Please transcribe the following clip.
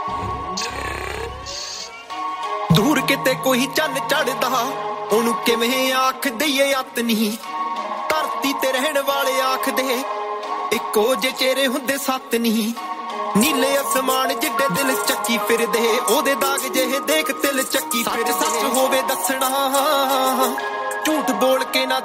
ਦੂਰ ਕਿਤੇ ਕੋਈ ਚੰਨ ਚੜਦਾ ਉਹਨੂੰ ਕਿਵੇਂ ਆਖ ਦਈਏ ਅੱਤ ਨਹੀਂ ਧਰਤੀ ਤੇ ਰਹਿਣ ਵਾਲੇ ਆਖਦੇ ਇੱਕੋ ਜੇ ਚਿਹਰੇ ਹੁੰਦੇ ਸੱਤ ਨਹੀਂ ਨੀਲੇ ਅਸਮਾਨ ਜਿੱਡੇ ਦਿਲ ਚੱਕੀ ਫਿਰਦੇ ਉਹਦੇ ਦਾਗ ਜਿਹੇ ਦੇਖ ਤਿਲ ਚੱਕੀ ਫਿਰਦੇ ਸੱਚ ਹੋਵੇ ਦੱਸਣਾ ਝੂਠ ਬੋਲ ਕੇ ਨਾ